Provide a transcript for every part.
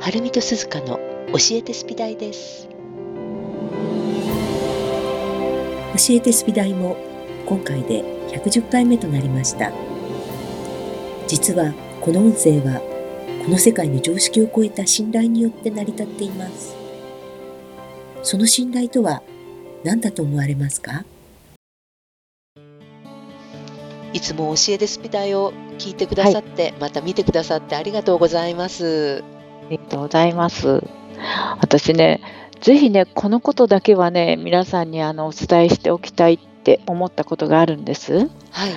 はるみとすずかの教えてスピダイです。 教えてスピダイも今回で110回目となりました。実はこの音声はこの世界の常識を超えた信頼によって成り立っています。その信頼とは何だと思われますか？ いつも教えてスピダイを聞いてくださって、また見てくださってありがとうございます。 ありがとうございます。私ね、ぜひね、このことだけはね、皆さんにお伝えしておきたいって思ったことがあるんです。 はい。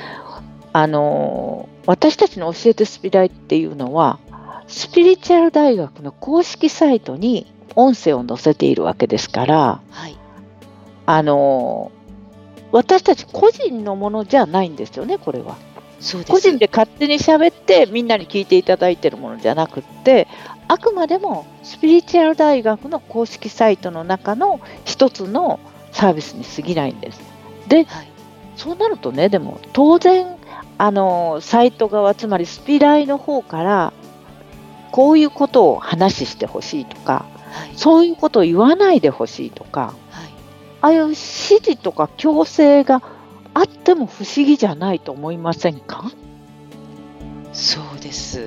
私たちの教えてスピダイっていうのは、スピリチュアル大学の公式サイトに音声を載せているわけですから、 はい。 私たち個人のものじゃないんですよね、これは。 そうです。 個人で勝手に喋ってみんなに聞いていただいているものじゃなくって、あくまでもスピリチュアル大学の公式サイトの中の一つのサービスに過ぎないんです。で、 はい。 そうなるとね、でも当然サイト側、つまりスピダイの方からこういうことを話してほしいとか、 はい。 そういうことを言わないでほしいとか、 はい。 ああいう指示とか強制があっても不思議じゃないと思いませんか？ そうです。はい。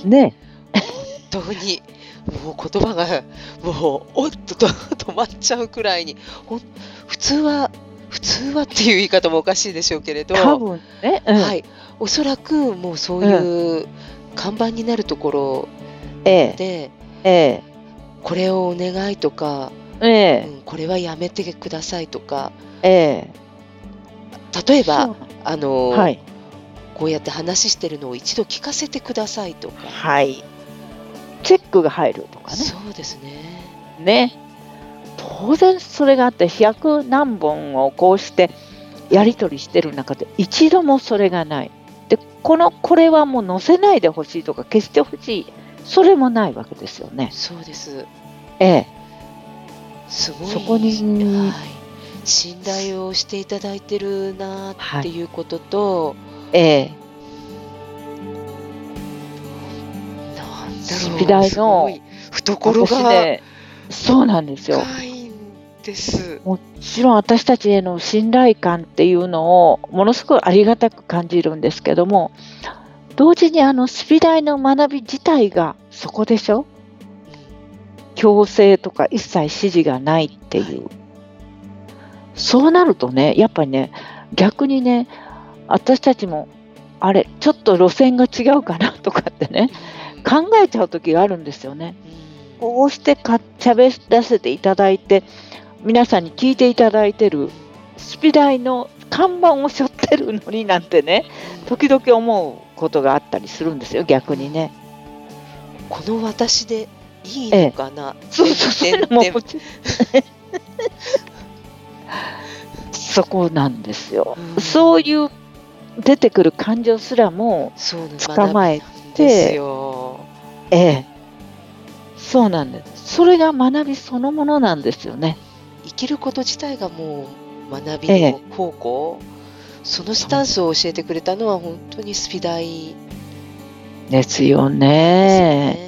ね。 本当にもう言葉がもうおっと止まっちゃうくらいに、普通はっていう言い方もおかしいでしょうけれど、 多分ね、 はい、おそらくもうそういう看板になるところええ、 で、 ええ、 これをお願いとか、 ええ、 これはやめてくださいとか、 ええ、 例えばそう、はい、 こうやって話してるのを一度聞かせてくださいとか、 はい、チェックが入るとかね。 そうですね。 ね。当然それがあって100何本をこうしてやり取りしてる中で一度もそれがない。で、これはもう載せないでほしいとか消してほしい。それもないわけですよね。 そうです。 ええ。 すごい、 そこに、 はい、信頼をしていただいてるなっていうことと、 ええ。 なんだスろう、 ピダイのすごい懐がね、そうなんですよ。 深いんです。 もちろん私たちへの信頼感っていうのをものすごくありがたく感じるんですけども、同時にスピダイの学び自体がそこでしょ？強制とか一切指示がないっていう。そうなるとね、やっぱりね、逆にね、私たちもちょっと路線が違うかなとかってね、考えちゃう時があるんですよね。こうして喋らせていただいて、皆さんに聞いていただいてるスピダイの看板を背負ってるのになんてね、時々思うことがあったりするんですよ、逆にね。 この私でいいのかな、 そういうのもそこなんですよ。そういう出てくる感情すらも捕まえて、ええ、そうなんです。それが学びそのものなんですよね。 生きること自体がもう学びの方向、そのスタンスを教えてくれたのは本当にスピダイですよね。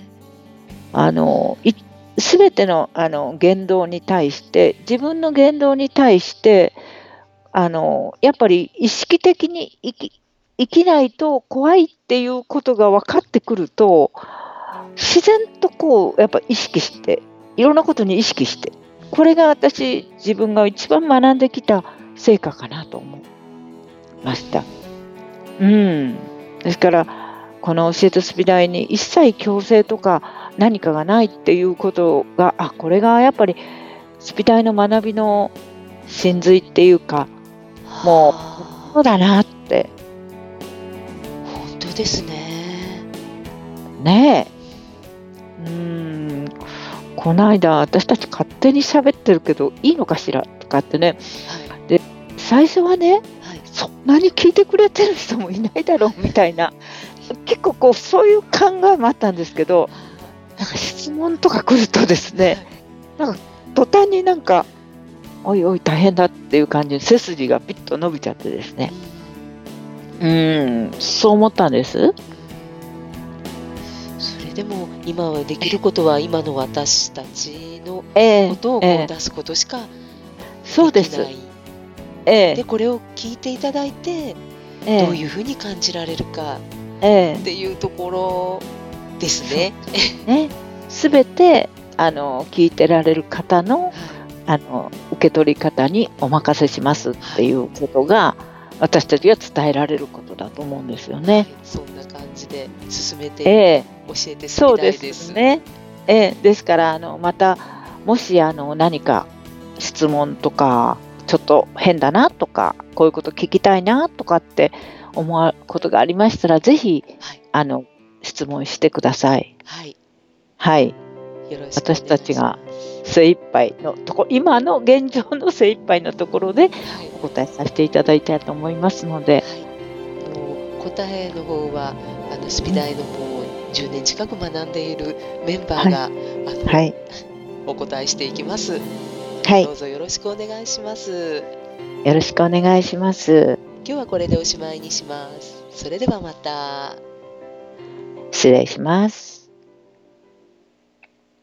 すべての言動に対して、自分の言動に対してやっぱり意識的に生きないと怖いっていうことが分かってくると、自然とこうやっぱ意識して、いろんなことに意識して、これが自分が一番学んできた成果かなと思いました。ですからこの教えてスピダイに一切強制とか何かがないっていうことが、これがやっぱりスピダイの学びの真髄っていうか、もうそうだなって。 本当ですね。 ねえ。この間私たち勝手に喋ってるけどいいのかしらとかってね。で、最初はね、そんなに聞いてくれてる人もいないだろうみたいな、結構こうそういう考えもあったんですけど、なんか質問とか来るとですね、なんか途端になんかおいおい大変だっていう感じで背筋がピッと伸びちゃってですね。そう思ったんです。 それでも今はできることは今の私たちのことをこう出すことしかそうでできない。 す。 でこれを聞いていただいてどういうふうに感じられるかっていうところですね。 すべて聞いてられる方の受け取り方にお任せしますっていうことが、私たちが伝えられることだと思うんですよね。 そんな感じで進めて教えてすみたいです。 そうですね。ですからまたもし何か質問とかちょっと変だなとかこういうこと聞きたいなとかって思うことがありましたら、ぜひ質問してください。はい。 よろしくお願いします。 私たちが精一杯のところ、今の現状の精一杯のところでお答えさせていただいたいと思いますので、 答えの方はスピダイのもう10年近く学んでいるメンバーが、お答えしていきます。どうぞよろしくお願いします。 よろしくお願いします。 今日はこれでおしまいにします。それではまた。 失礼します。